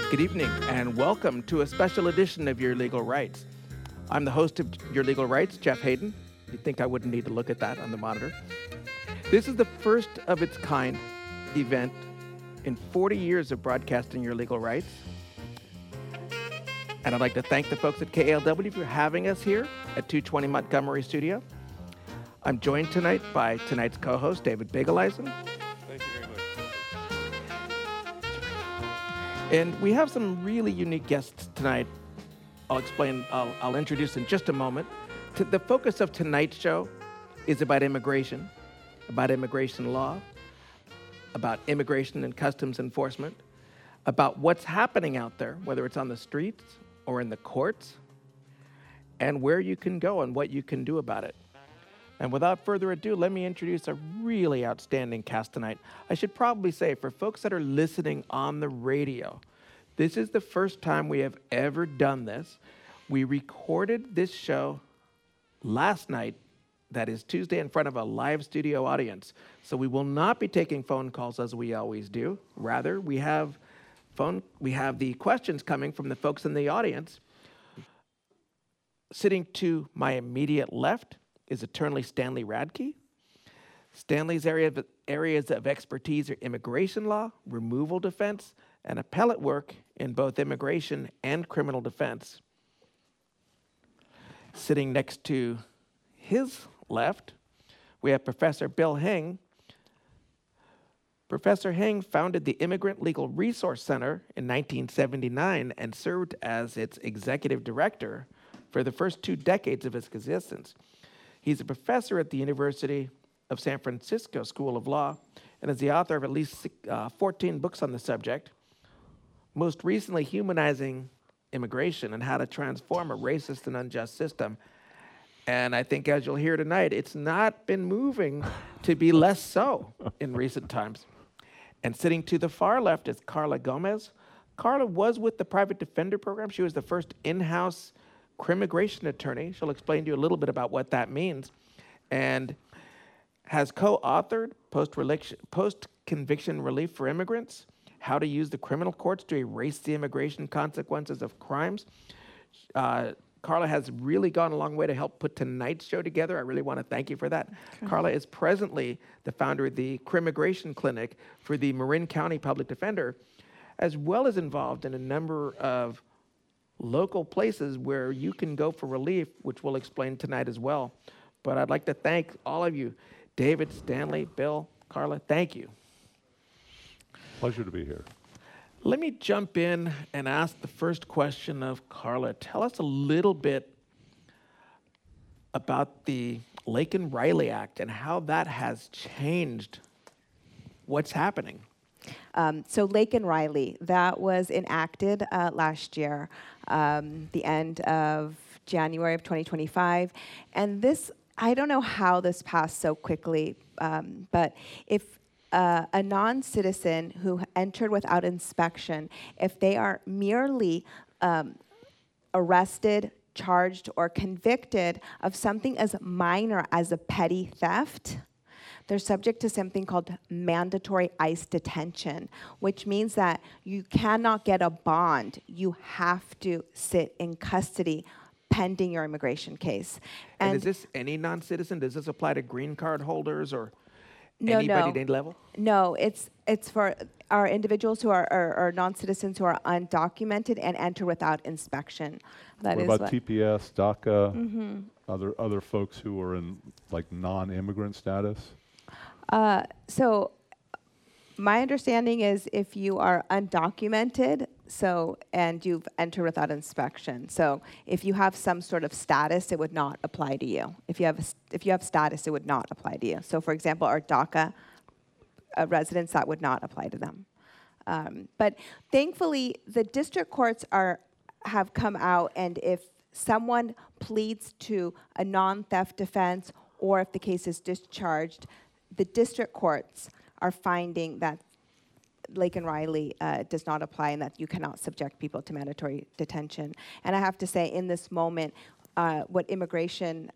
Good evening, and welcome to a special edition of Your Legal Rights. I'm the host of Your Legal Rights, Jeff Hayden. You'd think I wouldn't need to look at that on the monitor. This is the first of its kind event in 40 years of broadcasting Your Legal Rights. And I'd like to thank the folks at KALW for having us here at 220 Montgomery Studio. I'm joined tonight by tonight's co-host, David Begeleisen. Thank you very much. And we have some really unique guests tonight. I'll introduce in just a moment. The focus of tonight's show is about immigration law, about immigration and customs enforcement, about what's happening out there, whether it's on the streets or in the courts, and where you can go and what you can do about it. And without further ado, let me introduce a really outstanding cast tonight. I should probably say, for folks that are listening on the radio, this is the first time we have ever done this. We recorded this show last night, that is Tuesday, in front of a live studio audience. So we will not be taking phone calls as we always do. Rather, we have the questions coming from the folks in the audience. Sitting to my immediate left is Attorney Stanley Radke. Stanley's areas of expertise are immigration law, removal defense, and appellate work in both immigration and criminal defense. Sitting next to his left, we have Professor Bill Heng. Professor Heng founded the Immigrant Legal Resource Center in 1979 and served as its executive director for the first 2 decades of its existence. He's a professor at the University of San Francisco School of Law and is the author of at least 14 books on the subject, most recently Humanizing Immigration and How to Transform a Racist and Unjust System. And I think, as you'll hear tonight, it's not been moving to be less so in recent times. And sitting to the far left is Carla Gomez. Carla was with the Private Defender Program. She was the first in-house crimmigration attorney. She'll explain to you a little bit about what that means. And has co-authored Post-Conviction Relief for Immigrants, How to Use the Criminal Courts to Erase the Immigration Consequences of Crimes. Carla has really gone a long way to help put tonight's show together. I really want to thank you for that. Okay. Carla is presently the founder of the Crimmigration Clinic for the Marin County Public Defender, as well as involved in a number of local places where you can go for relief, which we'll explain tonight as well. But I'd like to thank all of you, David, Stanley, Bill, Carla, thank you. Pleasure to be here. Let me jump in and ask the first question of Carla. Tell us a little bit about the Laken-Riley Act and how that has changed what's happening. So Laken-Riley, that was enacted last year, the end of January of 2025. And this, I don't know how this passed so quickly, but if a non-citizen who entered without inspection, if they are merely arrested, charged, or convicted of something as minor as a petty theft, they're subject to something called mandatory ICE detention, which means that you cannot get a bond. You have to sit in custody pending your immigration case. And is this any non-citizen? Does this apply to green card holders or anybody at any level? No, it's for our individuals who are non-citizens who are undocumented and enter without inspection. What about TPS, DACA, other folks who are in like non-immigrant status? So my understanding is if you are undocumented, and you've entered without inspection. So if you have some sort of status, it would not apply to you. If you have status, it would not apply to you. So for example, our DACA residents, that would not apply to them. But thankfully, the district courts have come out, and if someone pleads to a non-theft defense or if the case is discharged, the district courts are finding that Laken-Riley does not apply and that you cannot subject people to mandatory detention. And I have to say, in this moment, what immigration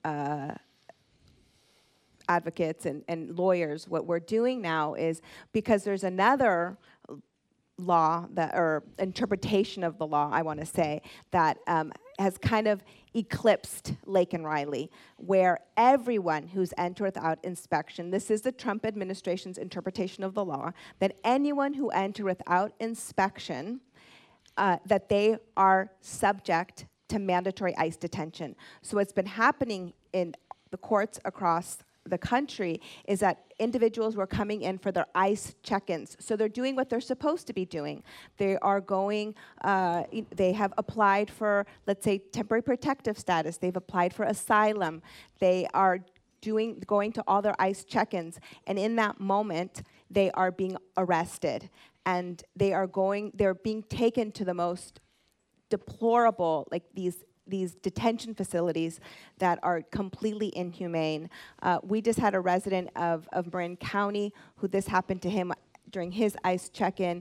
advocates and lawyers, what we're doing now is, because there's another law that, or interpretation of the law, I want to say, that has kind of eclipsed Laken Riley, where everyone who's entered without inspection, this is the Trump administration's interpretation of the law, that anyone who entered without inspection, that they are subject to mandatory ICE detention. So what's been happening in the courts across the country is that individuals were coming in for their ICE check-ins. So they're doing what they're supposed to be doing. They are going, they have applied for, let's say, temporary protective status. They've applied for asylum. They are going to all their ICE check-ins. And in that moment, they are being arrested. And they're being taken to the most deplorable, like these detention facilities that are completely inhumane. We just had a resident of Marin County who this happened to him during his ICE check-in,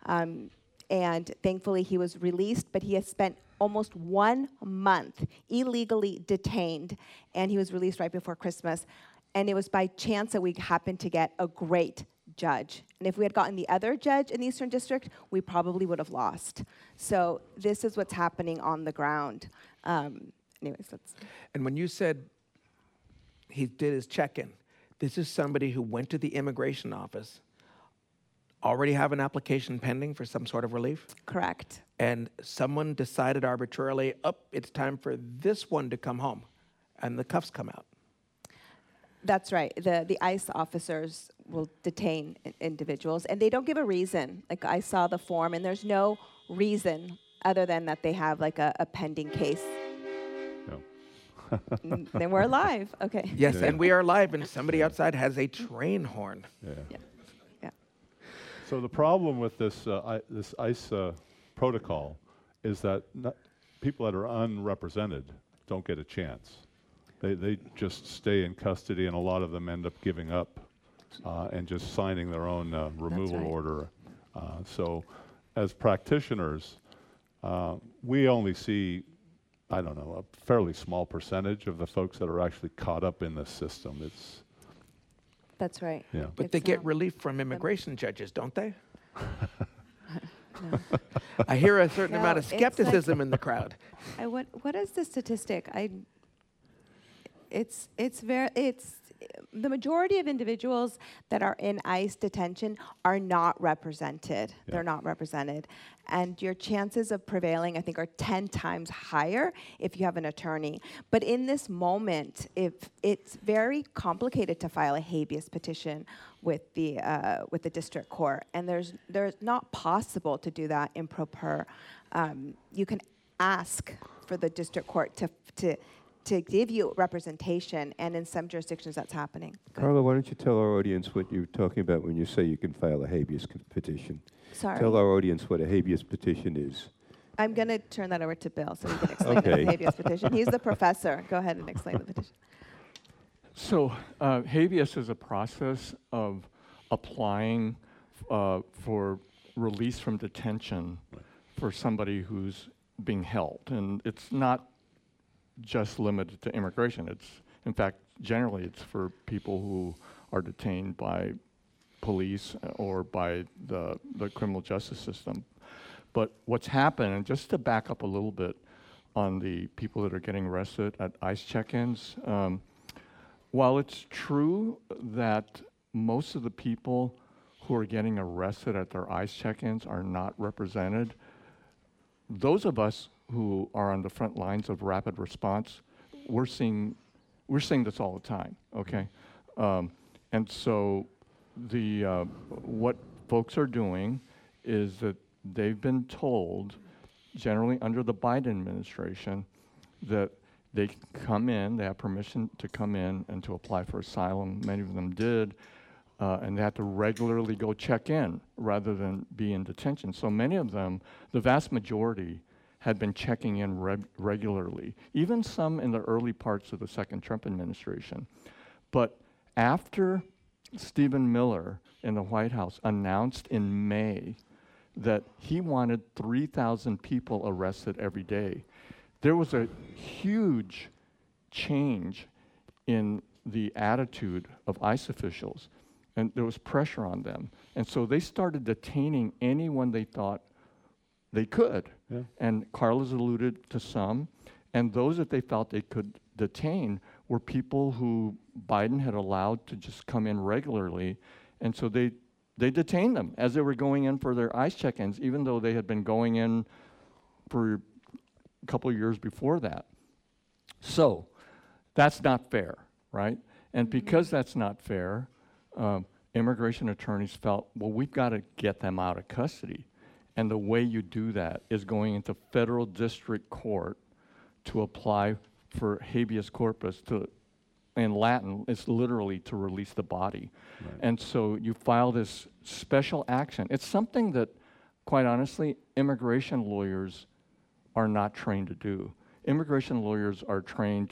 and thankfully he was released, but he has spent almost 1 month illegally detained, and he was released right before Christmas. And it was by chance that we happened to get a great judge. And if we had gotten the other judge in the Eastern District, we probably would have lost. So this is what's happening on the ground. Anyways, that's... And when you said he did his check-in, this is somebody who went to the immigration office, already have an application pending for some sort of relief? Correct. And someone decided arbitrarily, it's time for this one to come home, and the cuffs come out. That's right. The ICE officers will detain individuals, and they don't give a reason. Like, I saw the form, and there's no reason other than that they have like a pending case. No. Then we're live. Okay. Yes, and we are live, and somebody outside has a train horn. Yeah. So the problem with this this ICE protocol is that people that are unrepresented don't get a chance. They just stay in custody, and a lot of them end up giving up and just signing their own removal order. So as practitioners, we only see, I don't know, a fairly small percentage of the folks that are actually caught up in this system. That's right. Yeah. But they get relief from immigration judges, don't they? No. I hear a certain amount of It's like- skepticism in the crowd. What is the statistic? It's the majority of individuals that are in ICE detention are not represented. Yeah. They're not represented. And your chances of prevailing, I think, are 10 times higher if you have an attorney. But in this moment, if it's very complicated to file a habeas petition with the district court, and there's not possible to do that in pro per. You can ask for the district court to give you representation, and in some jurisdictions that's happening. Carla, why don't you tell our audience what you're talking about when you say you can file a habeas petition? Sorry. Tell our audience what a habeas petition is. I'm going to turn that over to Bill so he can explain the habeas petition. He's the professor. Go ahead and explain the petition. So habeas is a process of applying for release from detention for somebody who's being held. And it's not just limited to immigration. It's, in fact, generally it's for people who are detained by police or by the criminal justice system. But what's happened, and just to back up a little bit on the people that are getting arrested at ICE check-ins, while it's true that most of the people who are getting arrested at their ICE check-ins are not represented, those of us who are on the front lines of rapid response, we're seeing this all the time, okay? And so what folks are doing is that they've been told, generally under the Biden administration, that they can come in, they have permission to come in and to apply for asylum. Many of them did, and they have to regularly go check in rather than be in detention. So many of them, the vast majority, had been checking in regularly, even some in the early parts of the second Trump administration. But after Stephen Miller in the White House announced in May that he wanted 3,000 people arrested every day, there was a huge change in the attitude of ICE officials. and there was pressure on them. And so they started detaining anyone they thought they could. Yeah. And Carla's alluded to some. And those that they felt they could detain were people who Biden had allowed to just come in regularly. And so they detained them as they were going in for their ICE check-ins, even though they had been going in for a couple of years before that. So that's not fair, right? And because that's not fair, immigration attorneys felt, well, we've got to get them out of custody. And the way you do that is going into federal district court to apply for habeas corpus. In Latin, it's literally to release the body. Right. And so you file this special action. It's something that, quite honestly, immigration lawyers are not trained to do. Immigration lawyers are trained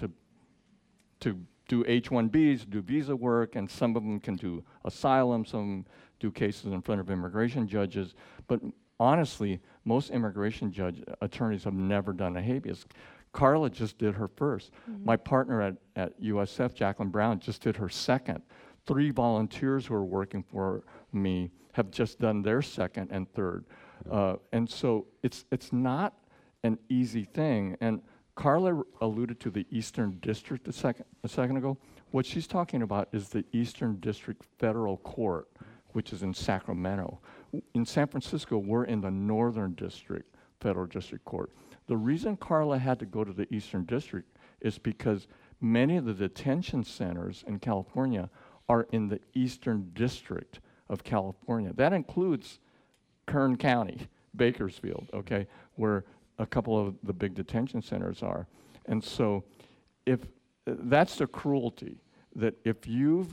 to do H-1Bs, do visa work, and some of them can do asylum, some do cases in front of immigration judges. But honestly, most immigration attorneys have never done a habeas. Carla just did her first. My partner at USF, Jacqueline Brown, just did her second. 3 volunteers who are working for me have just done their second and third. And so it's not an easy thing. And Carla alluded to the Eastern District a second ago. What she's talking about is the Eastern District Federal Court, which is in Sacramento. In San Francisco, we're in the Northern District Federal District Court. The reason Carla had to go to the Eastern District is because many of the detention centers in California are in the Eastern District of California. That includes Kern County, Bakersfield, okay, where a couple of the big detention centers are. And so if that's the cruelty, that if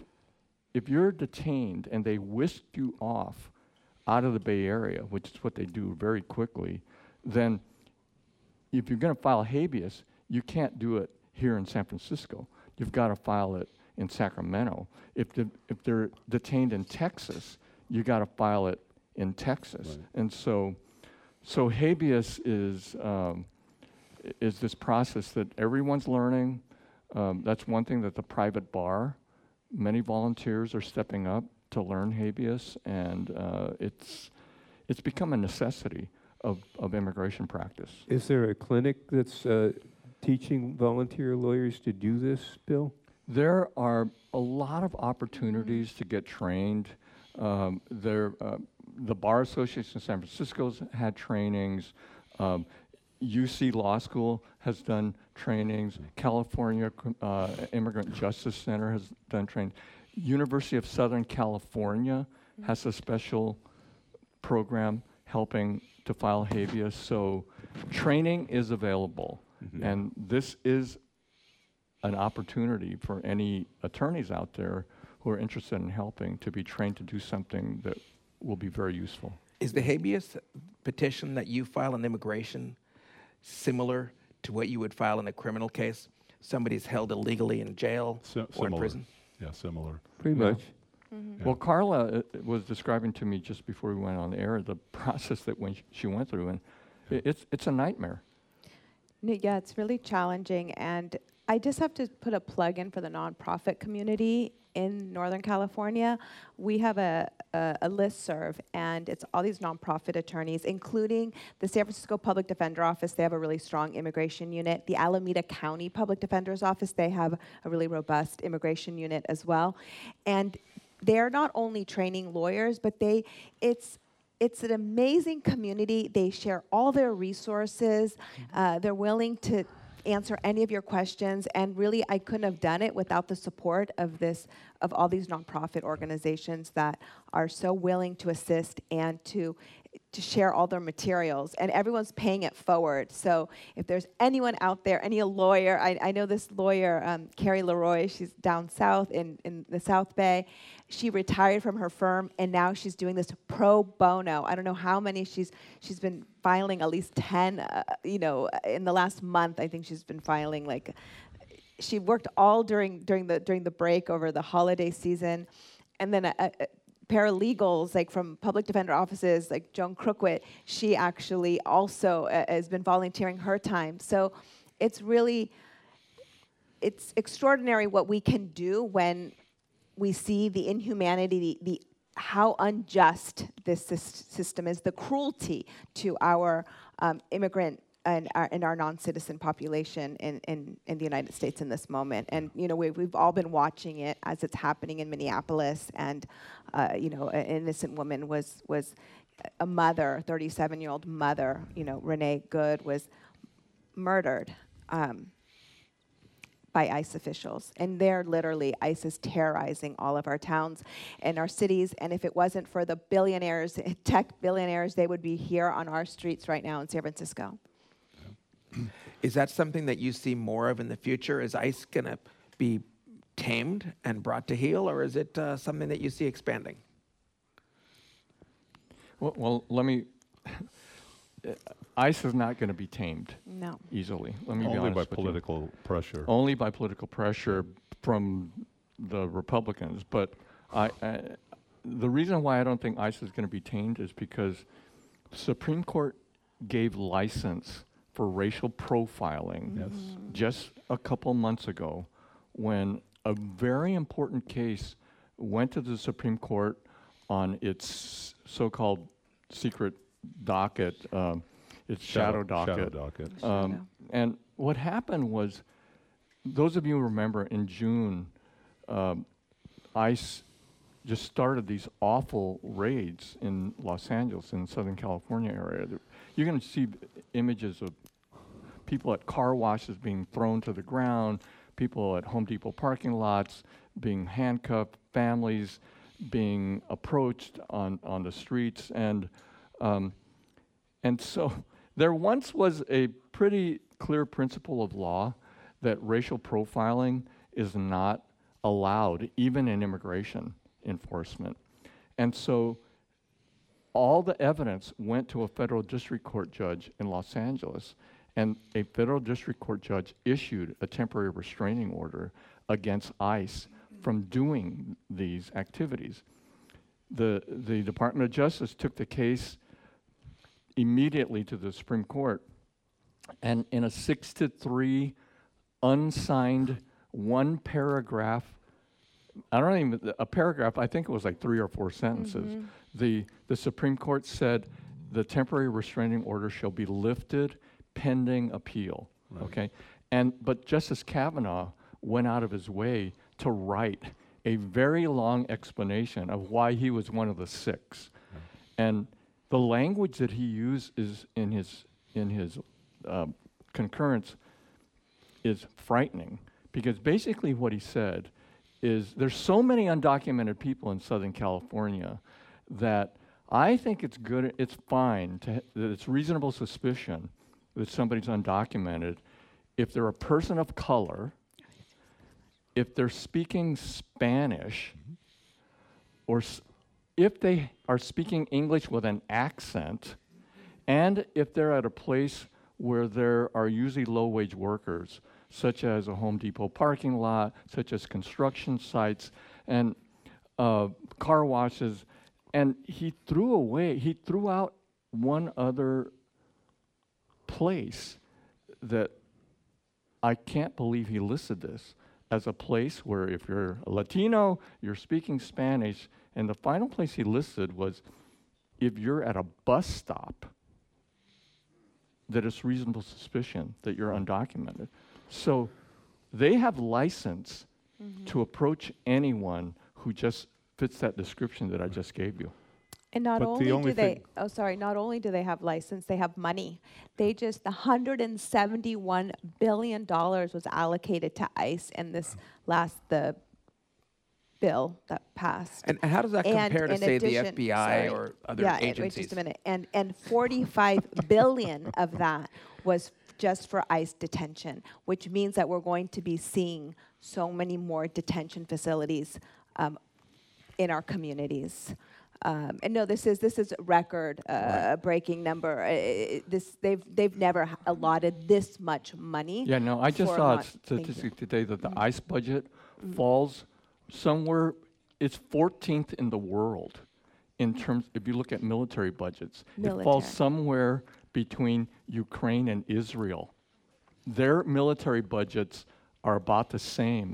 you're detained and they whisk you off out of the Bay Area, which is what they do very quickly, then if you're going to file habeas, you can't do it here in San Francisco. You've got to file it in Sacramento. If they're detained in Texas, you got to file it in Texas. Right. And so habeas is this process that everyone's learning. That's one thing that the private bar, many volunteers are stepping up to learn habeas, and it's become a necessity of immigration practice. Is there a clinic that's teaching volunteer lawyers to do this, Bill? There are a lot of opportunities to get trained. The Bar Association of San Francisco's had trainings. UC Law School has done trainings. California Immigrant Justice Center has done trainings. University of Southern California has a special program helping to file habeas. So training is available. And this is an opportunity for any attorneys out there who are interested in helping to be trained to do something that will be very useful. Is the habeas petition that you file in immigration similar to what you would file in a criminal case? Somebody's held illegally in jail or in Similar. prison? Yeah, similar. Pretty Yeah. much. Yeah. Well, Carla was describing to me just before we went on the air the process that she went through, and it's a nightmare. Yeah, it's really challenging, and I just have to put a plug in for the nonprofit community in Northern California. We have a listserv, and it's all these nonprofit attorneys, including the San Francisco Public Defender Office. They have a really strong immigration unit. The Alameda County Public Defender's Office, they have a really robust immigration unit as well. And they're not only training lawyers, but it's an amazing community. They share all their resources. They're willing to answer any of your questions, and really I couldn't have done it without the support of all these nonprofit organizations that are so willing to assist and to share all their materials, and everyone's paying it forward. So if there's anyone out there, any lawyer, I know this lawyer, Carrie Leroy, she's down south in the South Bay. She retired from her firm, and now she's doing this pro bono. I don't know how many she's been filing, at least 10, in the last month. I think she's been filing she worked all during the break over the holiday season, and then paralegals from public defender offices like Joan Crookwit, she actually also has been volunteering her time. So it's extraordinary what we can do when we see the inhumanity, the how unjust this system is, the cruelty to our immigrant and our non-citizen population in the United States in this moment. And we've all been watching it as it's happening in Minneapolis. And an innocent woman was a mother, 37-year-old mother, Renee Good, was murdered by ICE officials. And they're literally, ICE is terrorizing all of our towns and our cities. And if it wasn't for the billionaires, tech billionaires, they would be here on our streets right now in San Francisco. Is that something that you see more of in the future? Is ICE going to be tamed and brought to heel, or is it something that you see expanding? Well, let me. ICE is not going to be tamed No. easily. Let me be Only honest by with you. political pressure. Only by political pressure from the Republicans. But the reason why I don't think ICE is going to be tamed is because the Supreme Court gave license for racial profiling Yes. just a couple months ago when a very important case went to the Supreme Court on its so-called secret docket, its shadow docket. Shadow docket. Shadow. And what happened was, those of you who remember, in June, ICE just started these awful raids in Los Angeles, in Southern California area. You're going to see images of people at car washes being thrown to the ground, people at Home Depot parking lots being handcuffed, families being approached on the streets. And so there once was a pretty clear principle of law that racial profiling is not allowed, even in immigration enforcement. And so all the evidence went to a federal district court judge in Los Angeles, and a federal district court judge issued a temporary restraining order against ICE from doing these activities. The Department of Justice took the case immediately to the Supreme Court, and in a 6-3 unsigned one paragraph, a paragraph, I think it was like 3 or 4 sentences, the Supreme Court said the temporary restraining order shall be lifted pending appeal. Right. Okay, but Justice Kavanaugh went out of his way to write a very long explanation of why he was one of the 6. Right. And the language that he used is in his concurrence is frightening, because basically what he said is there's so many undocumented people in Southern California that I think it's good, it's fine, that it's reasonable suspicion that somebody's undocumented if they're a person of color, if they're speaking Spanish, or if they are speaking English with an accent, and if they're at a place where there are usually low-wage workers, such as a Home Depot parking lot, such as construction sites, and car washes. And he threw out one other place that I can't believe he listed this as a place where if you're a Latino, you're speaking Spanish, and the final place he listed was if you're at a bus stop, that it's reasonable suspicion that you're undocumented. So they have license to approach anyone who just fits that description that I just gave you. And not only do they have license, they have money. They just, $171 billion was allocated to ICE in this the bill that passed. And how does that compare to, say, the FBI or other agencies? Wait just a minute. And 45 billion of that was just for ICE detention, which means that we're going to be seeing so many more detention facilities in our communities. And no, this is record breaking number. They've never allotted this much money. Yeah, no, I just saw a statistic today that the ICE budget falls somewhere, it's 14th in the world in terms, if you look at military budgets. It falls somewhere between Ukraine and Israel. Their military budgets are about the same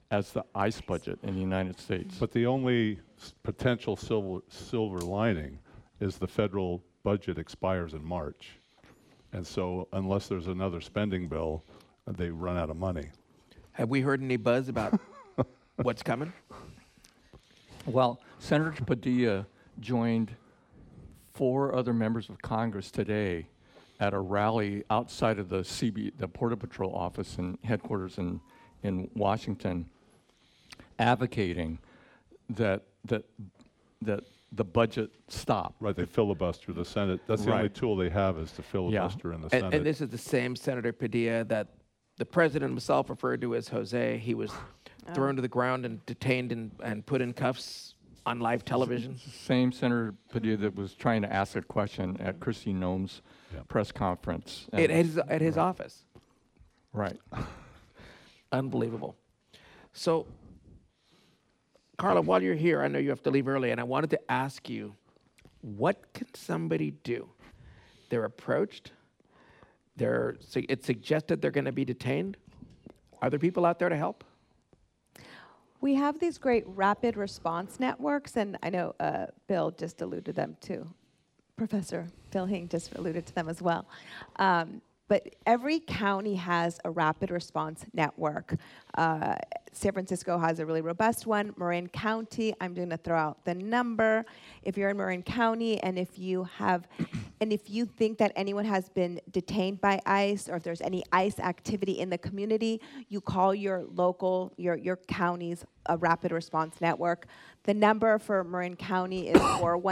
as the ICE budget in the United States. But the only potential silver lining is the federal budget expires in March. And so unless there's another spending bill, they run out of money. Have we heard any buzz about what's coming? Well, Senator Padilla joined 4 other members of Congress today at a rally outside of the Border Patrol office and headquarters in Washington, advocating that the budget stop. Right, they filibuster the Senate. That's the only Right. tool they have is to filibuster in the Senate. And this is the same Senator Padilla that the president himself referred to as Jose. He was thrown to the ground and detained and put in cuffs on live television. Same Senator Padilla that was trying to ask a question at Kristi Noem's press conference. At his office. Right. Unbelievable. So, Carla, while you're here, I know you have to leave early, and I wanted to ask you, what can somebody do? They're approached. It's suggested they're going to be detained. Are there people out there to help? We have these great rapid response networks, and I know Bill just alluded to them too. Professor Bill Hing just alluded to them as well. But every county has a rapid response network. San Francisco has a really robust one. Marin County, I'm going to throw out the number. If you're in Marin County and if you think that anyone has been detained by ICE, or if there's any ICE activity in the community, you call your local, your county's rapid response network. The number for Marin County is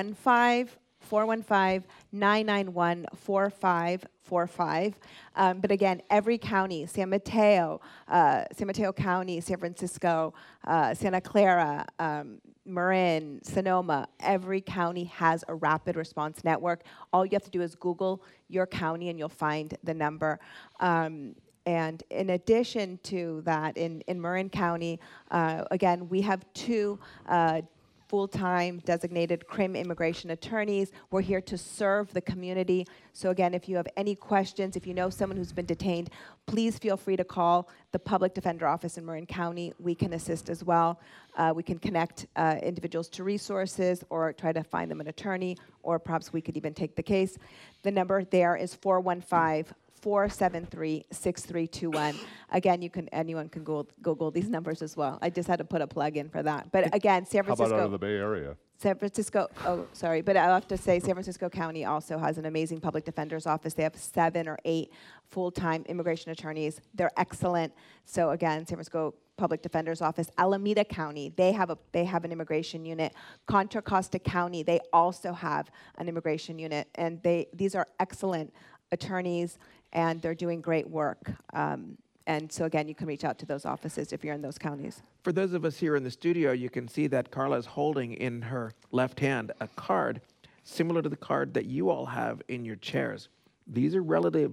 415-991-4545. But again, every county, San Mateo County, San Francisco, Santa Clara, Marin, Sonoma, every county has a rapid response network. All you have to do is Google your county and you'll find the number. And in addition to that, in Marin County, again, we have 2 full-time designated crim immigration attorneys. We're here to serve the community. So again, if you have any questions, if you know someone who's been detained, please feel free to call the Public Defender Office in Marin County. We can assist as well. We can connect individuals to resources or try to find them an attorney, or perhaps we could even take the case. The number there is 415-473-6321. Again, anyone can Google these numbers as well. I just had to put a plug in for that. But again, San Francisco. How about out of the Bay Area? San Francisco, but I have to say San Francisco County also has an amazing public defender's office. They have 7 or 8 full-time immigration attorneys. They're excellent. So again, San Francisco Public Defender's Office. Alameda County, they have an immigration unit. Contra Costa County, they also have an immigration unit. And these are excellent attorneys, and they're doing great work. And so again, you can reach out to those offices if you're in those counties. For those of us here in the studio, you can see that Carla is holding in her left hand a card similar to the card that you all have in your chairs. These are readily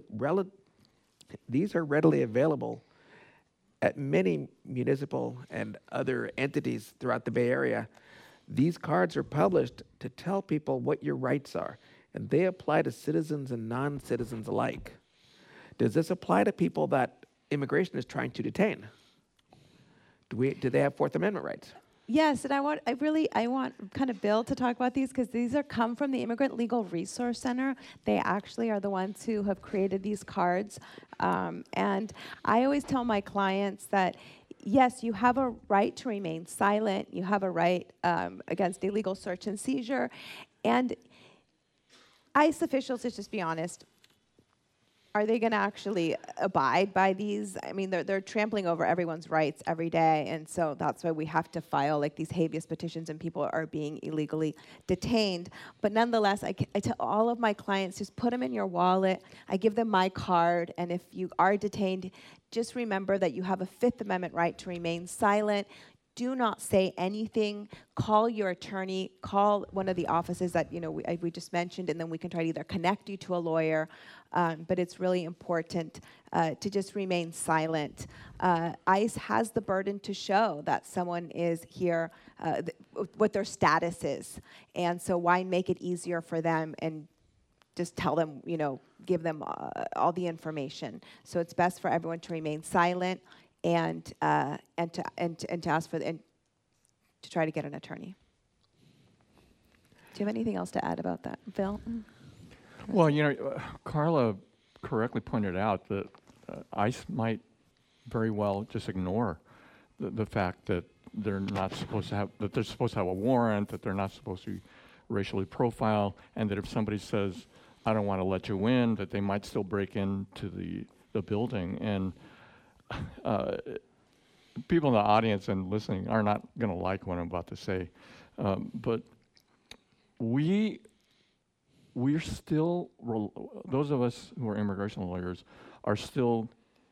available at many municipal and other entities throughout the Bay Area. These cards are published to tell people what your rights are, and they apply to citizens and non-citizens alike. Does this apply to people that immigration is trying to detain? Do they have Fourth Amendment rights? Yes, and I want kind of Bill to talk about these, because these come from the Immigrant Legal Resource Center. They actually are the ones who have created these cards. And I always tell my clients that, yes, you have a right to remain silent. You have a right against illegal search and seizure. And ICE officials, let's just be honest, are they going to actually abide by these? I mean, they're trampling over everyone's rights every day, and so that's why we have to file like these habeas petitions, and people are being illegally detained. But nonetheless, I tell all of my clients, just put them in your wallet. I give them my card, and if you are detained, just remember that you have a Fifth Amendment right to remain silent. Do not say anything. Call your attorney. Call one of the offices that we just mentioned, and then we can try to either connect you to a lawyer. But it's really important to just remain silent. ICE has the burden to show that someone is here, what their status is, and so why make it easier for them and just tell them, give them all the information. So it's best for everyone to remain silent. and to ask for and to try to get an attorney. Do you have anything else to add about that, Phil? Well, Carla correctly pointed out that ICE might very well just ignore the fact that they're not supposed to have, that they're supposed to have a warrant, that they're not supposed to racially profile, and that if somebody says, I don't want to let you in, that they might still break into the building. And people in the audience and listening are not going to like what I'm about to say. But we're still, those of us who are immigration lawyers are still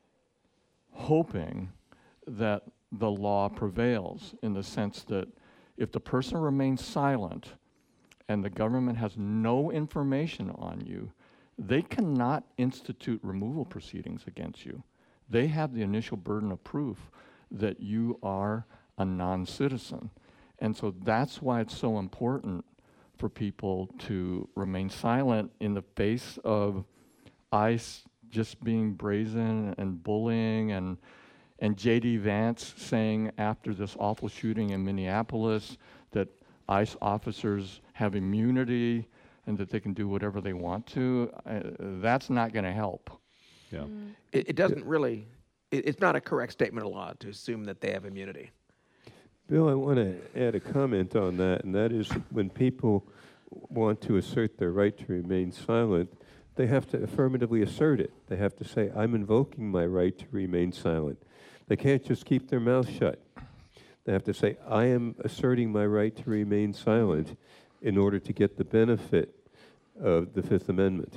hoping that the law prevails, in the sense that if the person remains silent and the government has no information on you, they cannot institute removal proceedings against you. They have the initial burden of proof that you are a non-citizen. And so that's why it's so important for people to remain silent in the face of ICE just being brazen and bullying, and J.D. Vance saying after this awful shooting in Minneapolis that ICE officers have immunity and that they can do whatever they want to. That's not going to help. Yeah. It doesn't really, it's not a correct statement of law to assume that they have immunity. Bill, I want to add a comment on that, and that is when people want to assert their right to remain silent, they have to affirmatively assert it. They have to say, I'm invoking my right to remain silent. They can't just keep their mouth shut. They have to say, I am asserting my right to remain silent in order to get the benefit of the Fifth Amendment.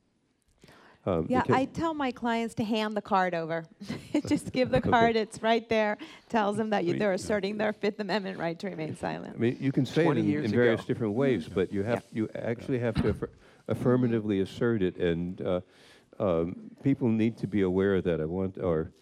Yeah, I tell my clients to hand the card over. Just give the card, it's right there. Tells them that they're asserting their Fifth Amendment right to remain silent. I mean, you can say it 20 in years various ago. different ways, but you actually have to affirmatively assert it, and people need to be aware of that. I want our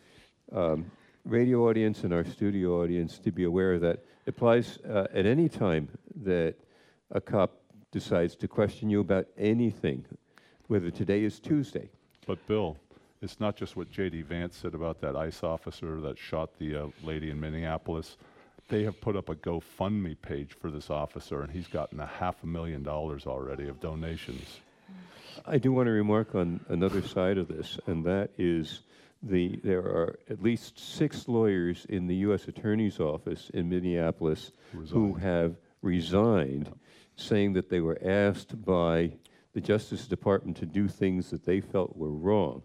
radio audience and our studio audience to be aware of that. It applies at any time that a cop decides to question you about anything, whether today is Tuesday. But Bill, it's not just what J.D. Vance said about that ICE officer that shot the lady in Minneapolis. They have put up a GoFundMe page for this officer, and he's gotten $500,000 already of donations. I do want to remark on another side of this, and that is there are at least 6 lawyers in the U.S. Attorney's Office in Minneapolis who have resigned, saying that they were asked by the Justice Department to do things that they felt were wrong.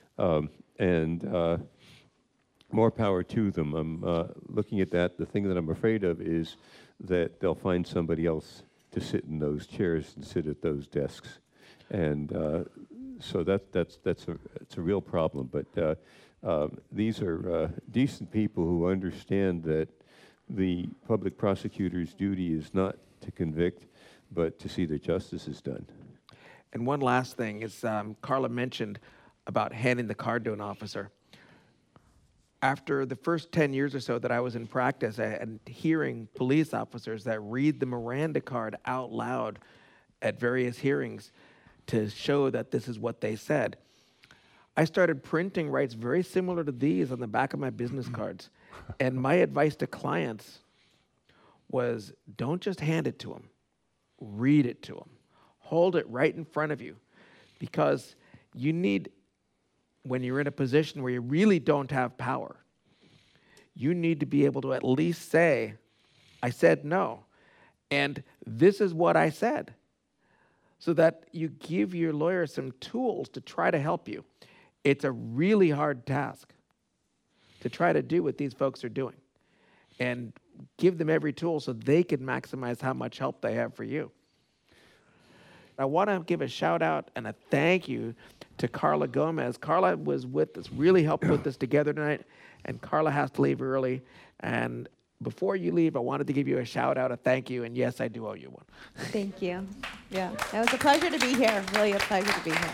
And more power to them. I'm looking at that. The thing that I'm afraid of is that they'll find somebody else to sit in those chairs and sit at those desks. And so that's a real problem. But these are decent people who understand that the public prosecutor's duty is not to convict, but to see that justice is done. And one last thing is Carla mentioned about handing the card to an officer. After the first 10 years or so that I was in practice and hearing police officers that read the Miranda card out loud at various hearings to show that this is what they said, I started printing rights very similar to these on the back of my business cards. And my advice to clients was, don't just hand it to them, read it to them. Hold it right in front of you, because you need, when you're in a position where you really don't have power, you need to be able to at least say, I said no, and this is what I said, so that you give your lawyer some tools to try to help you. It's a really hard task to try to do what these folks are doing, and give them every tool so they can maximize how much help they have for you. I want to give a shout out and a thank you to Carla Gomez. Carla was with us, really helped put this together tonight, and Carla has to leave early. And before you leave, I wanted to give you a shout out, a thank you, and yes, I do owe you one. Thank you. Yeah, it was a pleasure to be here. Really a pleasure to be here.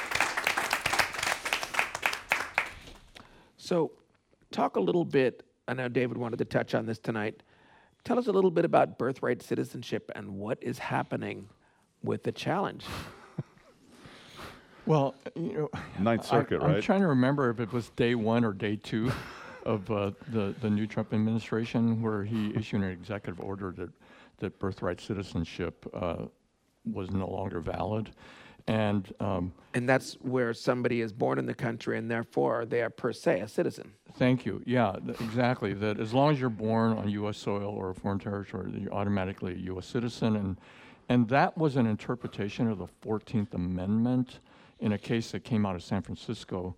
So talk a little bit, I know David wanted to touch on this tonight. Tell us a little bit about birthright citizenship and what is happening with the challenge. Well, Ninth Circuit, I'm right? trying to remember if it was day 1 or day 2 the new Trump administration, where he issued an executive order that birthright citizenship was no longer valid. And that's where somebody is born in the country and therefore they are per se a citizen. Thank you. Yeah, exactly. That as long as you're born on U.S. soil or a foreign territory, you're automatically a U.S. citizen. And that was an interpretation of the 14th Amendment in a case that came out of San Francisco,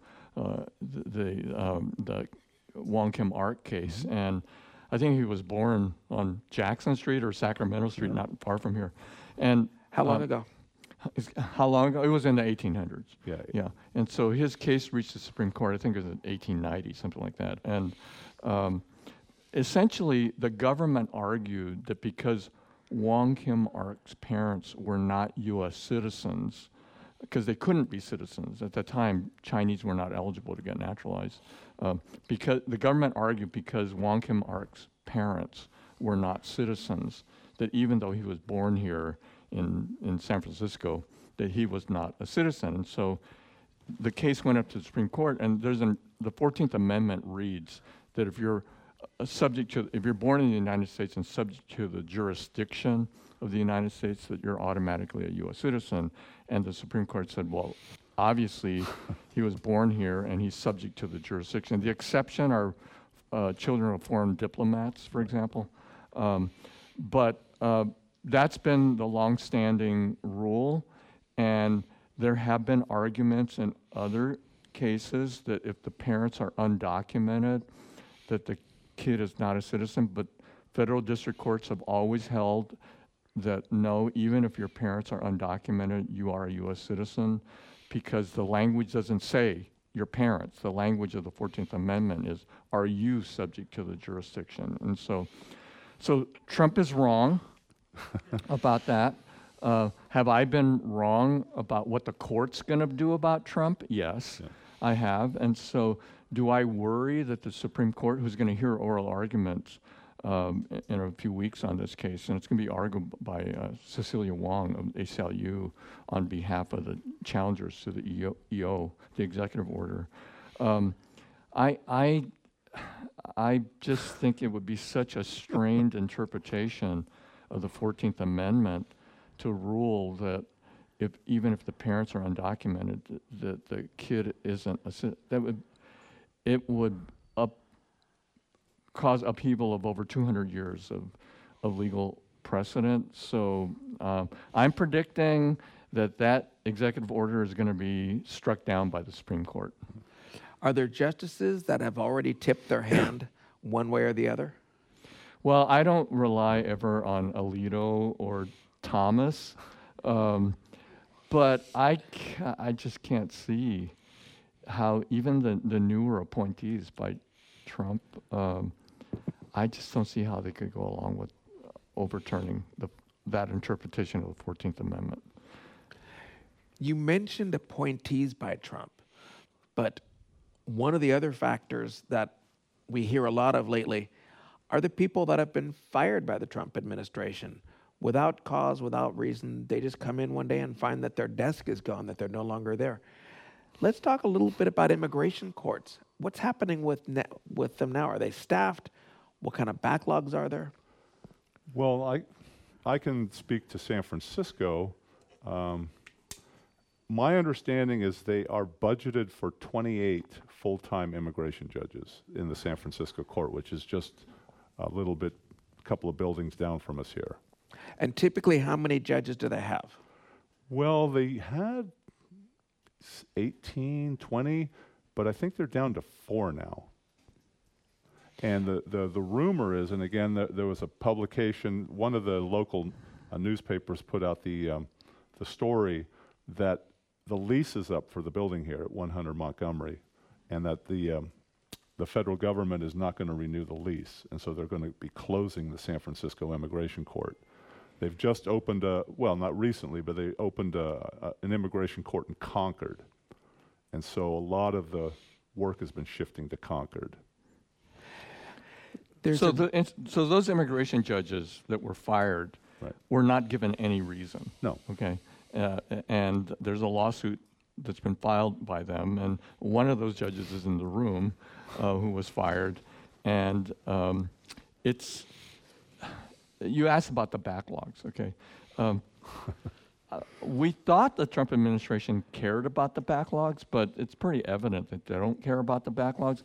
the Wong Kim Ark case. And I think he was born on Jackson Street or Sacramento Street, not far from here. And how long ago? How long ago? It was in the 1800s. Yeah. And so his case reached the Supreme Court, I think it was in 1890, something like that. And essentially, the government argued that because Wong Kim Ark's parents were not U.S. citizens, because they couldn't be citizens. At that time, Chinese were not eligible to get naturalized. Because the government argued because Wong Kim Ark's parents were not citizens, that even though he was born here in San Francisco, that he was not a citizen. And so the case went up to the Supreme Court, and the 14th Amendment reads that if you're if you're born in the United States and subject to the jurisdiction of the United States, that you're automatically a U.S. citizen. And the Supreme Court said, well, obviously he was born here and he's subject to the jurisdiction. The exception are children of foreign diplomats, for example. But that's been the longstanding rule, and there have been arguments in other cases that if the parents are undocumented, that the kid is not a citizen, but federal district courts have always held that no, even if your parents are undocumented, you are a U.S. citizen, because the language doesn't say your parents. The language of the 14th Amendment is, are you subject to the jurisdiction? And so Trump is wrong about that. Have I been wrong about what the court's going to do about Trump? Yes, yeah. I have. And so do I worry that the Supreme Court, who's going to hear oral arguments in a few weeks on this case, and it's going to be argued by Cecilia Wong of ACLU on behalf of the challengers to the EO, the executive order. I just think it would be such a strained interpretation of the 14th Amendment to rule that even if the parents are undocumented, that the kid isn't it would cause upheaval of over 200 years of legal precedent. So I'm predicting that executive order is going to be struck down by the Supreme Court. Are there justices that have already tipped their hand one way or the other? Well, I don't rely ever on Alito or Thomas, but I just can't see how even the newer appointees by Trump, I just don't see how they could go along with overturning that interpretation of the 14th Amendment. You mentioned appointees by Trump, but one of the other factors that we hear a lot of lately are the people that have been fired by the Trump administration without cause, without reason. They just come in one day and find that their desk is gone, that they're no longer there. Let's talk a little bit about immigration courts. What's happening with them now? Are they staffed? What kind of backlogs are there? Well, I can speak to San Francisco. My understanding is they are budgeted for 28 full-time immigration judges in the San Francisco court, which is just a couple of buildings down from us here. And typically, how many judges do they have? Well, they had 18, 20, but I think they're down to 4 now. And the rumor is, and again, there was a publication, one of the local newspapers put out the story that the lease is up for the building here at 100 Montgomery, and that the federal government is not going to renew the lease, and so they're going to be closing the San Francisco Immigration Court. They've just opened not recently, but they opened an immigration court in Concord, and so a lot of the work has been shifting to Concord. So those immigration judges that were fired were not given any reason. No. Okay. And there's a lawsuit that's been filed by them, and one of those judges is in the room who was fired. And you asked about the backlogs, okay? We thought the Trump administration cared about the backlogs, but it's pretty evident that they don't care about the backlogs.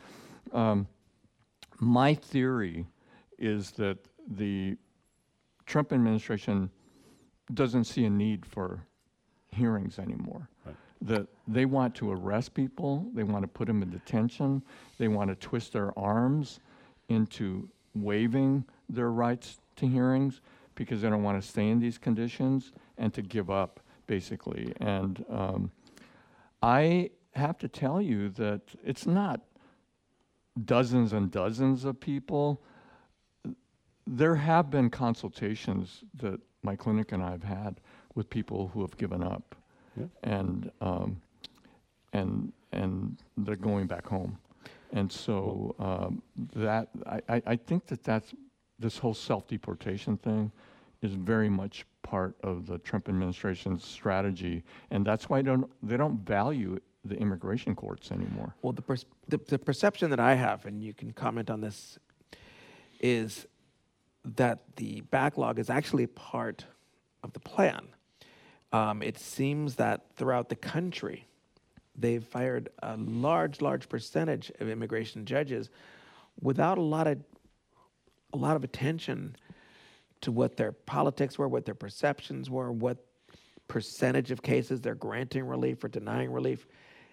My theory is that the Trump administration doesn't see a need for hearings anymore. Right. That they want to arrest people, they want to put them in detention, they want to twist their arms into waiving their rights to hearings because they don't want to stay in these conditions and to give up, basically. And I have to tell you that it's not dozens and dozens of people. There have been consultations that my clinic and I have had with people who have given up, Yeah. and they're going back home. And so that I think that's this whole self-deportation thing is very much part of the Trump administration's strategy, and that's why they don't value the immigration courts anymore. Well, the perception that I have, and you can comment on this, is that the backlog is actually part of the plan. It seems that throughout the country, they've fired a large percentage of immigration judges without a lot of attention to what their politics were, what their perceptions were, what percentage of cases they're granting relief or denying relief.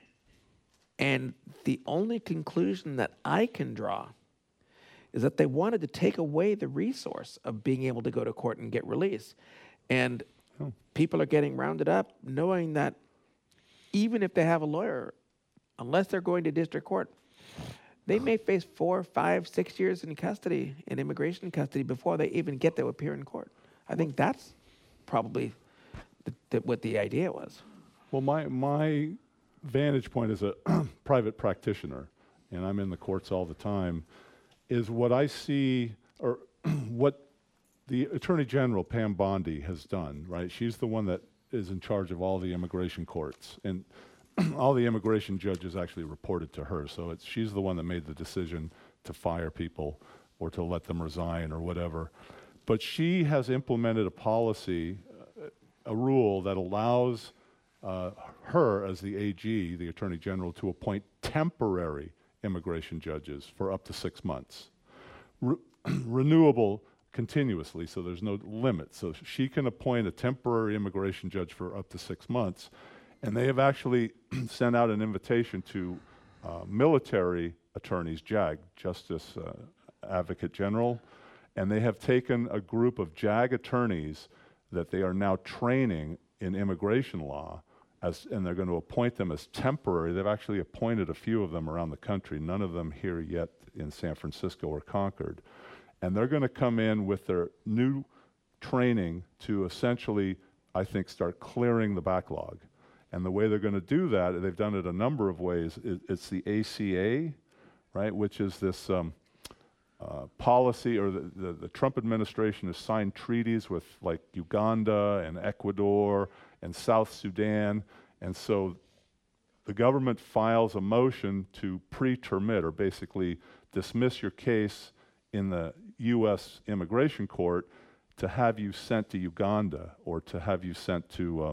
And the only conclusion that I can draw is that they wanted to take away the resource of being able to go to court and get release. And people are getting rounded up knowing that even if they have a lawyer, unless they're going to district court, they may face 4, 5, 6 years in custody, in immigration custody, before they even get to appear in court. I think that's probably what the idea was. Well, my vantage point as a private practitioner, and I'm in the courts all the time, is what I see, or what the Attorney General, Pam Bondi, has done, right? She's the one that is in charge of all the immigration courts. And all the immigration judges actually reported to her. So she's the one that made the decision to fire people or to let them resign or whatever. But she has implemented a policy, a rule that allows her as the AG, the Attorney General, to appoint temporary immigration judges for up to 6 months. Renewable continuously, so there's no limit. So she can appoint a temporary immigration judge for up to 6 months. And they have actually sent out an invitation to military attorneys, JAG, Justice Advocate General, and they have taken a group of JAG attorneys that they are now training in immigration law, and they're going to appoint them as temporary. They've actually appointed a few of them around the country, none of them here yet in San Francisco or Concord. And they're going to come in with their new training to essentially, I think, start clearing the backlog. And the way they're going to do that, they've done it a number of ways. It's the ACA, right, which is this policy, or the Trump administration has signed treaties with like Uganda and Ecuador and South Sudan. And so the government files a motion to pre-termit, or basically dismiss your case in the U.S. immigration court to have you sent to Uganda or to have you sent to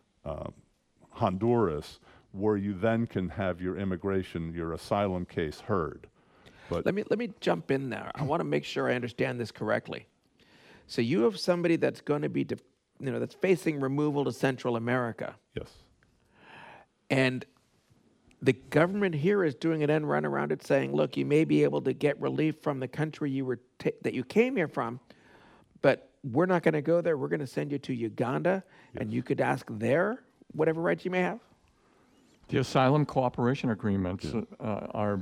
Honduras, where you then can have your asylum case heard. But Let me jump in there. I want to make sure I understand this correctly. So you have somebody that's going to be, that's facing removal to Central America, yes, and the government here is doing an end run around it, saying, "Look, you may be able to get relief from the country that you came here from, but we're not going to go there. We're going to send you to Uganda, and you could ask there whatever rights you may have." The asylum cooperation agreements are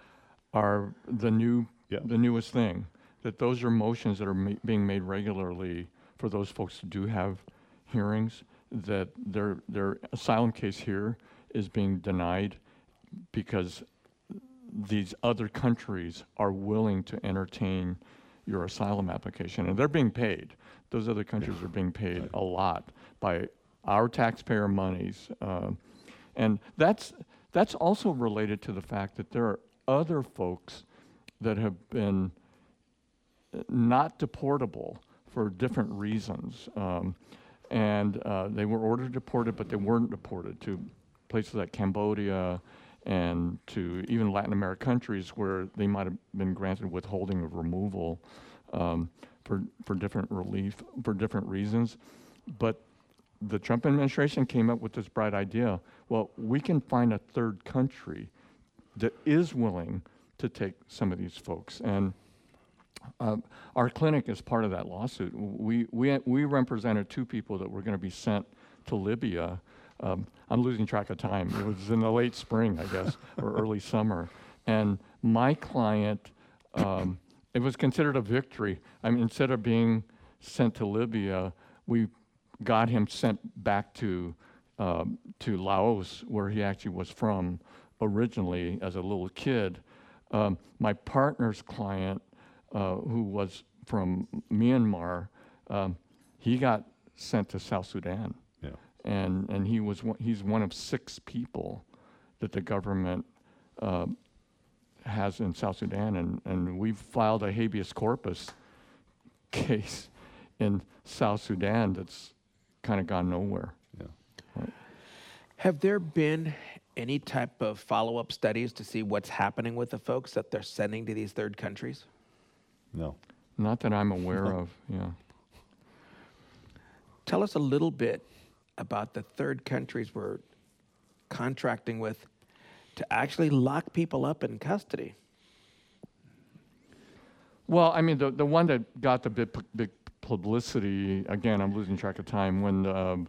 the newest thing. That those are motions that are being made regularly for those folks who do have hearings. That their asylum case here is being denied because these other countries are willing to entertain your asylum application, and they're being paid. Those other countries are being paid a lot by our taxpayer monies. And that's also related to the fact that there are other folks that have been not deportable for different reasons. And they were ordered deported, but they weren't deported to places like Cambodia and to even Latin American countries where they might have been granted withholding of removal for different relief, for different reasons. But the Trump administration came up with this bright idea. Well, we can find a third country that is willing to take some of these folks. And our clinic is part of that lawsuit. We represented 2 people that were going to be sent to Libya. I'm losing track of time. It was in the late spring, I guess, or early summer. And my client, it was considered a victory. I mean, instead of being sent to Libya, we got him sent back to Laos, where he actually was from originally as a little kid. My partner's client, who was from Myanmar, he got sent to South Sudan. Yeah. And he's one of 6 people that the government has in South Sudan, and we've filed a habeas corpus case in South Sudan that's kind of gone nowhere. Yeah. Right. Have there been any type of follow-up studies to see what's happening with the folks that they're sending to these third countries? No. Not that I'm aware of, yeah. Tell us a little bit about the third countries we're contracting with to actually lock people up in custody. Well, I mean, the one that got the big publicity, again, I'm losing track of time, when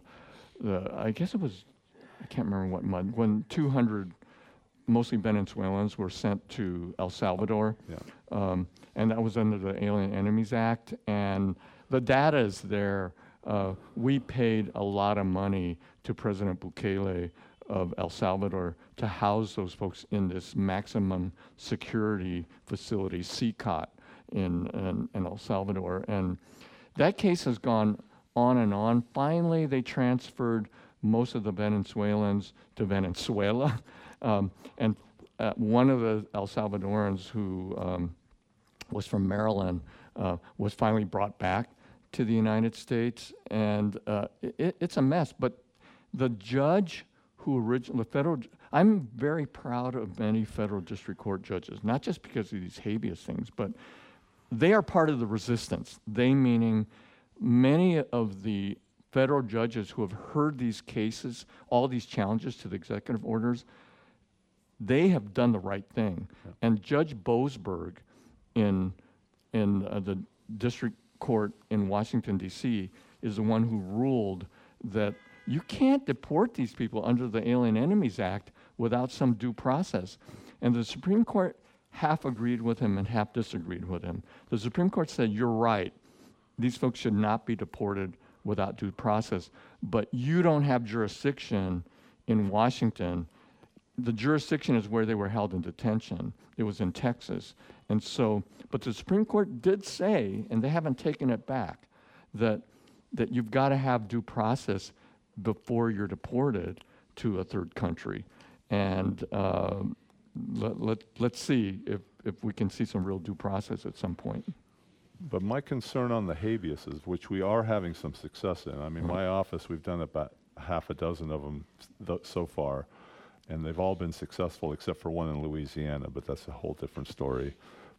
I guess it was, I can't remember what month, when 200 mostly Venezuelans were sent to El Salvador. Yeah. And that was under the Alien Enemies Act. And the data is there. We paid a lot of money to President Bukele of El Salvador to house those folks in this maximum security facility, CCOT, in El Salvador. And that case has gone on and on. Finally, they transferred most of the Venezuelans to Venezuela. And one of the El Salvadorans who was from Maryland was finally brought back to the United States. And it's a mess. But the judge who originally, I'm very proud of many federal district court judges, not just because of these habeas things, but they are part of the resistance. They meaning many of the federal judges who have heard these cases, all these challenges to the executive orders, they have done the right thing. Yeah. And Judge Boasberg in the district court in Washington, D.C., is the one who ruled that you can't deport these people under the Alien Enemies Act without some due process. And the Supreme Court half agreed with him and half disagreed with him. The Supreme Court said, you're right, these folks should not be deported without due process, but you don't have jurisdiction in Washington. The jurisdiction is where they were held in detention. It was in Texas. And so, but the Supreme Court did say, and they haven't taken it back, that you've got to have due process before you're deported to a third country. And let's see if we can see some real due process at some point. But my concern on the habeas is, which we are having some success in. I mean, my office, we've done about half a dozen of them so far, and they've all been successful except for one in Louisiana, but that's a whole different story,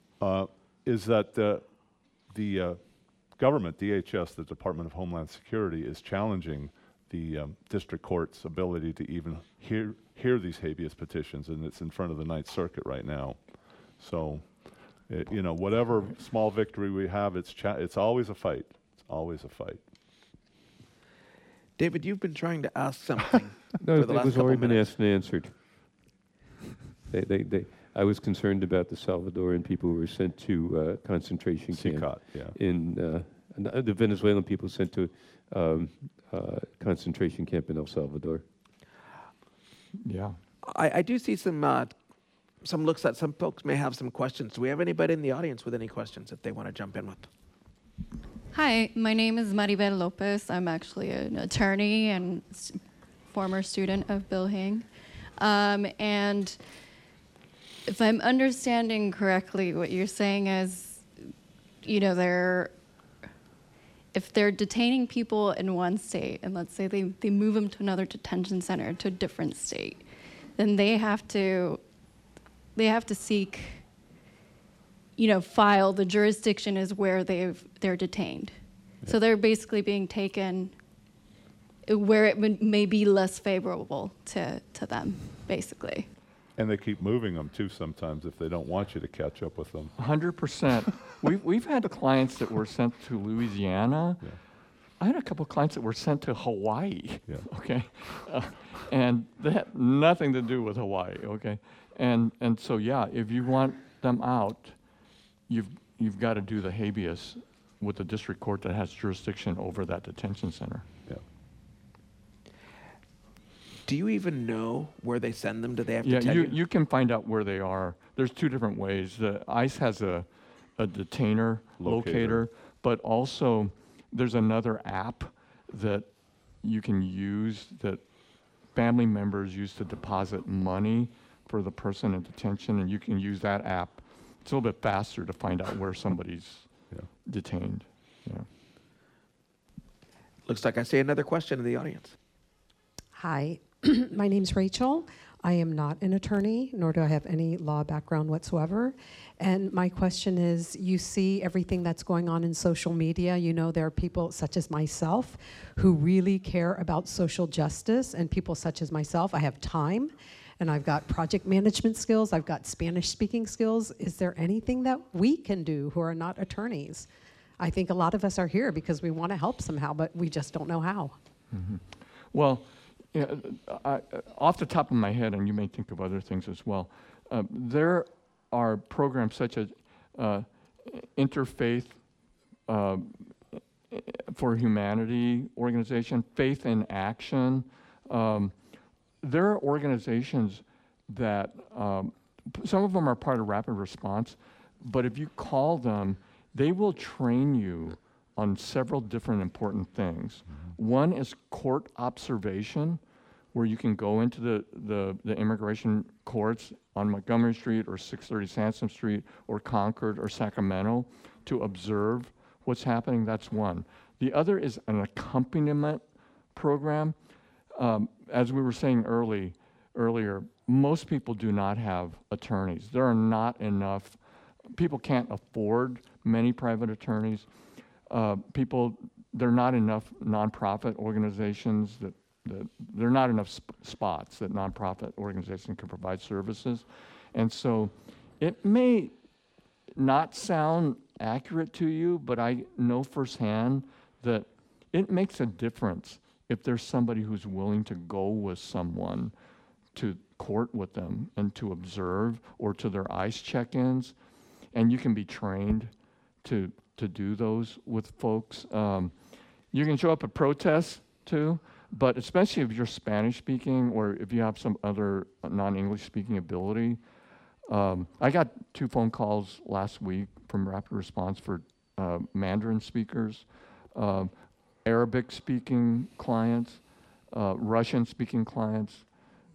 is that the government, DHS, the Department of Homeland Security, is challenging the district court's ability to even hear these habeas petitions, and it's in front of the Ninth Circuit right now. So, whatever small victory we have, it's always a fight. It's always a fight. David, you've been trying to ask something. No, for the it last was couple already been minutes. asked and answered. I was concerned about the Salvadoran people who were sent to concentration camp. CCOT, yeah. In the Venezuelan people sent to concentration camp in El Salvador. Yeah. I do see some looks that some folks may have some questions. Do we have anybody in the audience with any questions that they want to jump in with? Hi, my name is Maribel Lopez. I'm actually an attorney and former student of Bill Hing. And if I'm understanding correctly, what you're saying is, you know, if they're detaining people in one state, and let's say they move them to another detention center, to a different state, then they have to seek, you know, file the jurisdiction is where they're detained. Yeah. So they're basically being taken where it may be less favorable to them, basically. And they keep moving them too sometimes if they don't want you to catch up with them. 100%. We've had clients that were sent to Louisiana. Yeah. I had a couple of clients that were sent to Hawaii. Yeah. Okay, and they had nothing to do with Hawaii. Okay, and so yeah, if you want them out, you've got to do the habeas with the district court that has jurisdiction over that detention center. Yeah. Do you even know where they send them? Do they have to Yeah, tell you? you can find out where they are. There's two different ways. The ICE has a detainer locator, but also there's another app that you can use that family members use to deposit money for the person in detention, and you can use that app. It's a little bit faster to find out where somebody's detained. Yeah. Looks like I see another question in the audience. Hi, my name's Rachel. I am not an attorney, nor do I have any law background whatsoever. And my question is, you see everything that's going on in social media. You know, there are people such as myself who really care about social justice, and people such as myself, I have time, and I've got project management skills, I've got Spanish speaking skills. Is there anything that we can do who are not attorneys? I think a lot of us are here because we want to help somehow, but we just don't know how. Mm-hmm. Well, yeah, off the top of my head, and you may think of other things as well, there are programs such as Interfaith for Humanity organization, Faith in Action. There are organizations that, some of them are part of Rapid Response, but if you call them, they will train you on several different important things. Mm-hmm. One is court observation, where you can go into the immigration courts on Montgomery Street or 630 Sansom Street or Concord or Sacramento to observe what's happening. That's one. The other is an accompaniment program. As we were saying earlier, most people do not have attorneys. There are not enough, people can't afford many private attorneys. There are not enough nonprofit organizations there are not enough spots that nonprofit organizations can provide services. And so it may not sound accurate to you, but I know firsthand that it makes a difference if there's somebody who's willing to go with someone to court with them and to observe, or to their ICE check-ins, and you can be trained to do those with folks. You can show up at protests too, but especially if you're Spanish speaking or if you have some other non-English speaking ability. I got 2 phone calls last week from Rapid Response for Mandarin speakers, Arabic speaking clients, Russian speaking clients.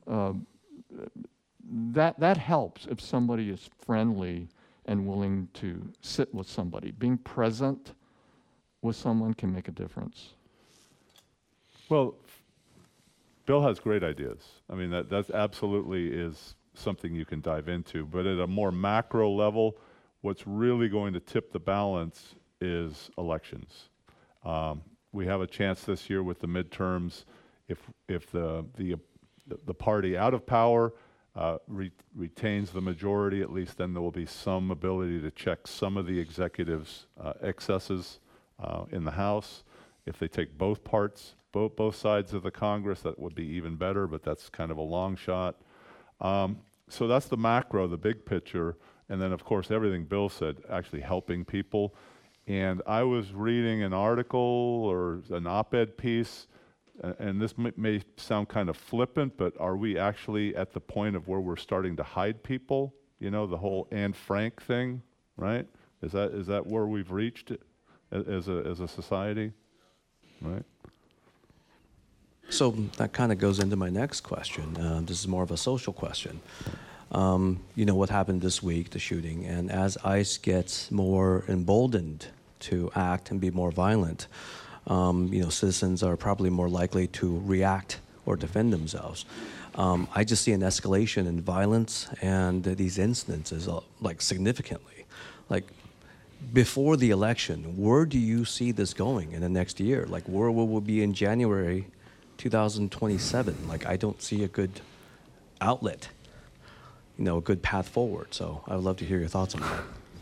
That helps if somebody is friendly and willing to sit with somebody. Being present with someone can make a difference. Well, Bill has great ideas. I mean, that absolutely is something you can dive into. But at a more macro level, what's really going to tip the balance is elections. We have a chance this year with the midterms. If the party out of power retains the majority, at least then there will be some ability to check some of the executive's excesses in the House. If they take both parts, both sides of the Congress, that would be even better, but that's kind of a long shot. So that's the macro, the big picture, and then of course everything Bill said, actually helping people. And I was reading an article or an op-ed piece, and this may sound kind of flippant, but are we actually at the point of where we're starting to hide people? You know, the whole Anne Frank thing, right? Is that where we've reached as a society, right? So that kind of goes into my next question. This is more of a social question. You know what happened this week, the shooting, and as ICE gets more emboldened to act and be more violent, you know, citizens are probably more likely to react or defend themselves. I just see an escalation in violence and these incidences, like significantly. Like before the election, where do you see this going in the next year? Like where will we be in January 2027? Like I don't see a good outlet, you know, a good path forward. So I would love to hear your thoughts on that.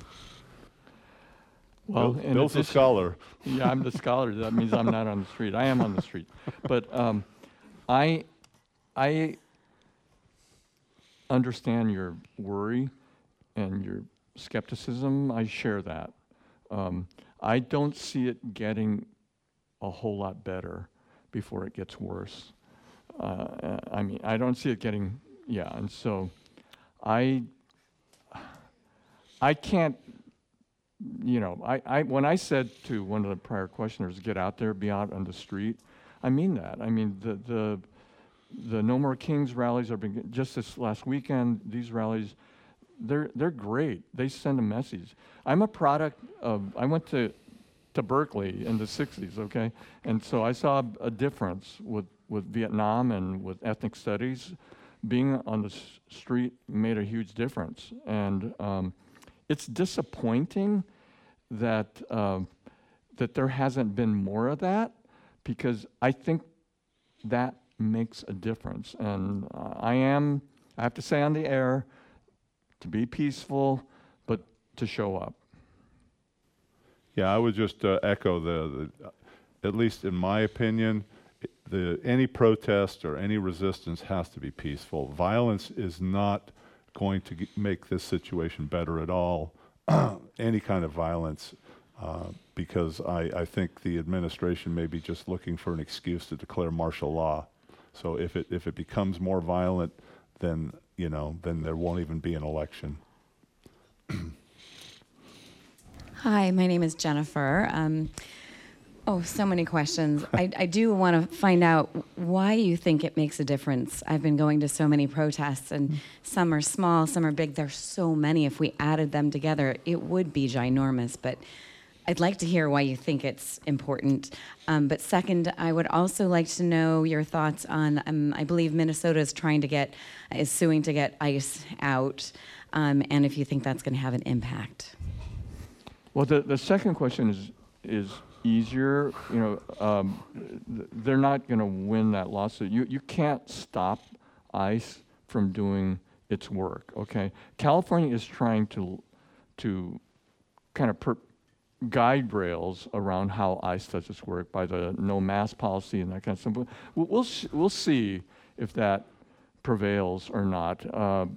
Well, Bill's a scholar. Yeah, I'm the scholar. That means I'm not on the street. I am on the street. But I understand your worry and your skepticism. I share that. I don't see it getting a whole lot better before it gets worse. I mean, I don't see it getting, yeah, and so I can't, you know, when I said to one of the prior questioners, get out there, be out on the street, I mean that. I mean, the No More Kings rallies are being, just this last weekend, these rallies, they're great. They send a message. I'm a product of, I went to Berkeley in the 60s, okay? And so I saw a difference with Vietnam and with ethnic studies. Being on the street made a huge difference. And it's disappointing that that there hasn't been more of that, because I think that makes a difference. And I have to say on the air, to be peaceful, but to show up. Yeah, I would just echo at least in my opinion, any protest or any resistance has to be peaceful. Violence is not going to make this situation better at all. Any kind of violence, because I think the administration may be just looking for an excuse to declare martial law. So if it becomes more violent, then then there won't even be an election. Hi, my name is Jennifer. So many questions. I do want to find out why you think it makes a difference. I've been going to so many protests, and some are small, some are big. There's so many. If we added them together, it would be ginormous. But I'd like to hear why you think it's important. But second, I would also like to know your thoughts on, I believe Minnesota is suing to get ICE out, and if you think that's going to have an impact. Well, the second question is easier. You know, they're not going to win that lawsuit. You can't stop ICE from doing its work. Okay, California is trying to kind of guide rails around how ICE does its work by the no mask policy and that kind of stuff. We'll see if that prevails or not.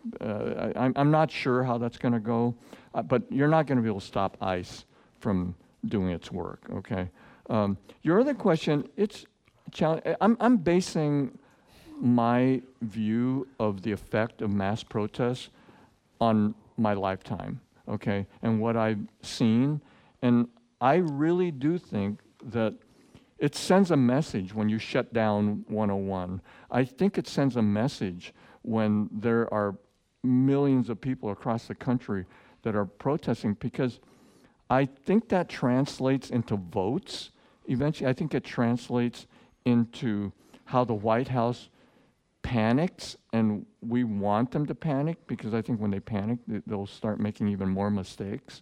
I'm not sure how that's going to go, but you're not going to be able to stop ICE from doing its work. Okay. Your other question, it's challenging. I'm basing my view of the effect of mass protests on my lifetime. Okay, and what I've seen. And I really do think that it sends a message when you shut down 101. I think it sends a message when there are millions of people across the country that are protesting, because I think that translates into votes. Eventually, I think it translates into how the White House panics, and we want them to panic, because I think when they panic, they'll start making even more mistakes.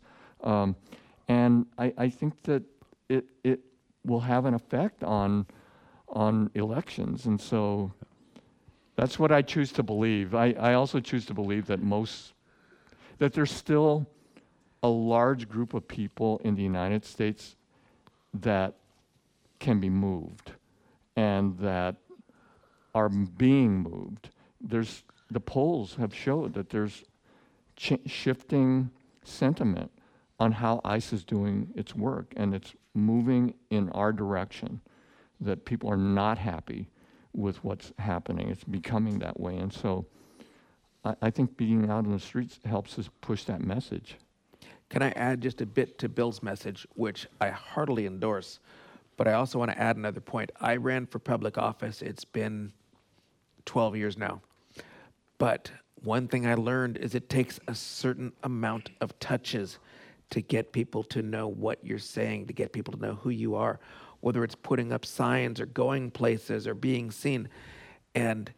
And I think that it will have an effect on elections. And so that's what I choose to believe. I also choose to believe that there's still a large group of people in the United States that can be moved and that are being moved. The polls have showed that there's shifting sentiment on how ICE is doing its work, and it's moving in our direction, that people are not happy with what's happening. It's becoming that way. And so I think being out in the streets helps us push that message. Can I add just a bit to Bill's message, which I heartily endorse? But I also want to add another point. I ran for public office. It's been 12 years now. But one thing I learned is it takes a certain amount of touches to get people to know what you're saying, to get people to know who you are, whether it's putting up signs or going places or being seen. And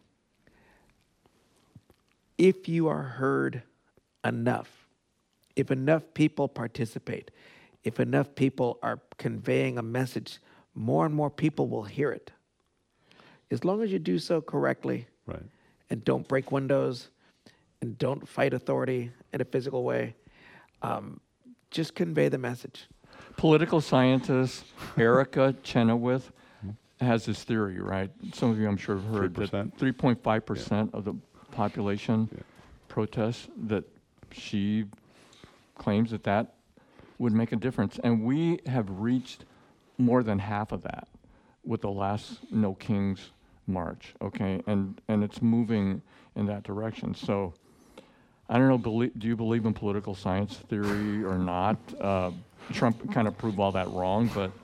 if you are heard enough, if enough people participate, if enough people are conveying a message, more and more people will hear it. As long as you do so correctly, Right. and don't break windows, and don't fight authority in a physical way, just convey the message. Political scientist Erica Chenoweth has this theory, right? Some of you, I'm sure, have heard 3%? that 3.5% of the population protests, that she claims that would make a difference. And we have reached more than half of that with the last No Kings march, okay? And it's moving in that direction. So I don't know, do you believe in political science theory or not? Trump kind of proved all that wrong,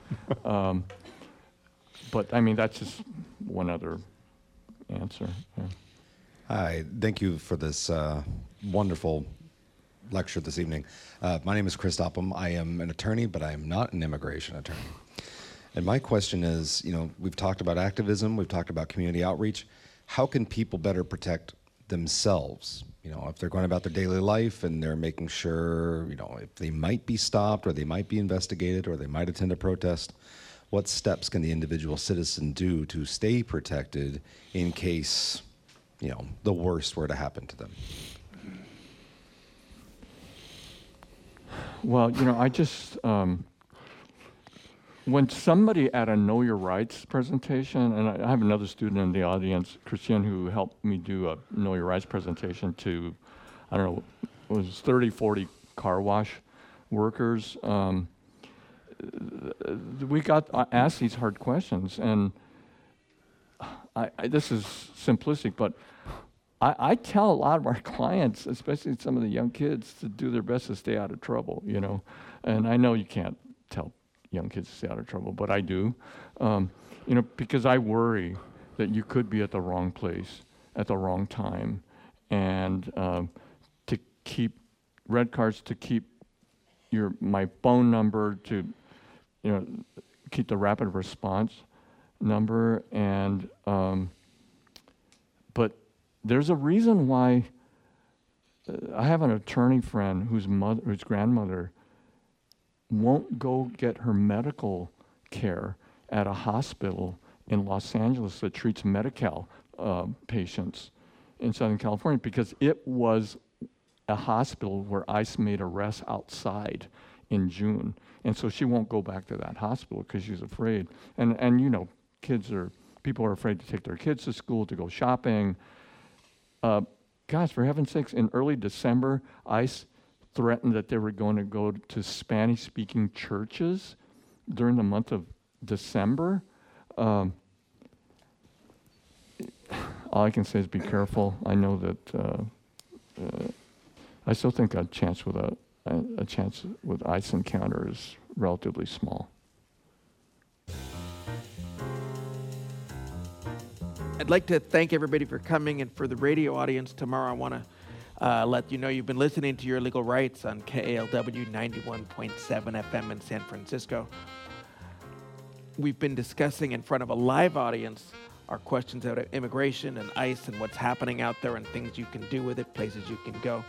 but I mean, that's just one other answer. Yeah. Hi, thank you for this wonderful lecture this evening. My name is Chris Oppum. I am an attorney, but I am not an immigration attorney. And my question is, we've talked about activism, we've talked about community outreach. How can people better protect themselves? If they're going about their daily life and they're making sure, if they might be stopped or they might be investigated or they might attend a protest, what steps can the individual citizen do to stay protected in case, the worst were to happen to them? Well, I just, when somebody at a Know Your Rights presentation, and I have another student in the audience, Christian, who helped me do a Know Your Rights presentation to, I don't know, it was 30, 40 car wash workers. We got asked these hard questions, and this is simplistic, but I tell a lot of our clients, especially some of the young kids, to do their best to stay out of trouble, And I know you can't tell young kids to stay out of trouble, but I do, because I worry that you could be at the wrong place at the wrong time, and to keep red cards, to keep my phone number, to keep the rapid response number, and but there's a reason why. I have an attorney friend whose grandmother won't go get her medical care at a hospital in Los Angeles that treats Medi-Cal patients in Southern California because it was a hospital where ICE made arrests outside in June. And so she won't go back to that hospital because she's afraid. And people are afraid to take their kids to school, to go shopping. Gosh, for heaven's sakes, in early December, ICE threatened that they were going to go to Spanish-speaking churches during the month of December. All I can say is be careful. I know that I still think a chance with ICE encounter is relatively small. I'd like to thank everybody for coming, and for the radio audience tomorrow, I want to let you know you've been listening to Your Legal Rights on KALW 91.7 FM in San Francisco. We've been discussing in front of a live audience our questions about immigration and ICE and what's happening out there and things you can do with it, places you can go.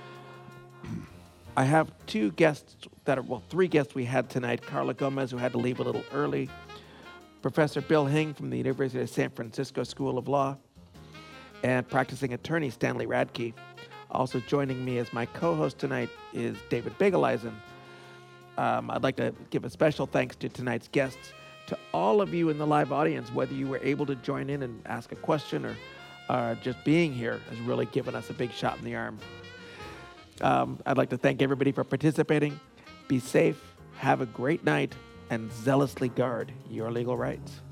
I have three guests we had tonight. Carla Gomez, who had to leave a little early. Professor Bill Hing from the University of San Francisco School of Law, and practicing attorney Stanley Radke. Also joining me as my co-host tonight is David Begeleisen. I'd like to give a special thanks to tonight's guests, to all of you in the live audience, whether you were able to join in and ask a question or just being here has really given us a big shot in the arm. I'd like to thank everybody for participating. Be safe, have a great night, and zealously guard your legal rights.